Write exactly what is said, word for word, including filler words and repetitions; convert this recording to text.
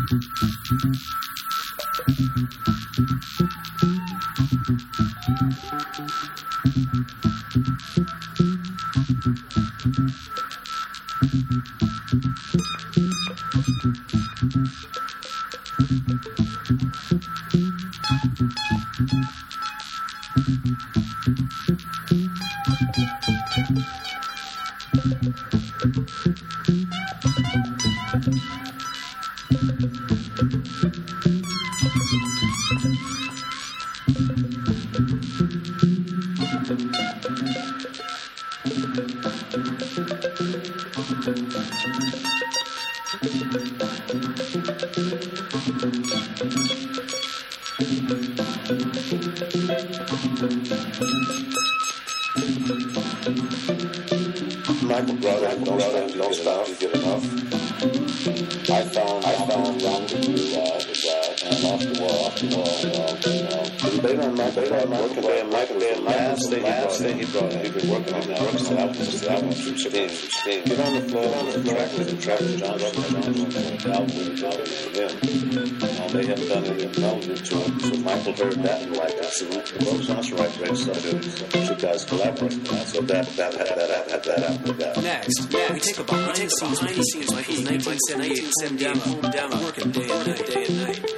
Michael brought up, don't stop, don't stop, you get enough. I found, I found wrong with you, uh, with that, and off the wall, off the wall, you know, you know. They don't know, they don't know, working day and night, day and night, last thing, last thing he brought in, he'd been working on that, working on albums, just albums, from Sting, from Sting. Get on the floor, on the track with him, track with John Robert, John Robert, album with John with them. Um, they haven't done anything relevant to him, so Michael heard that and like, I said, well, sounds right, great stuff, you guys collaborate, so that, that, that, that, that, that, that, that. Next, yeah, we take a behind the scenes, behind the scenes, like in nineteen seventy-eight home demo, working day and night, day and night.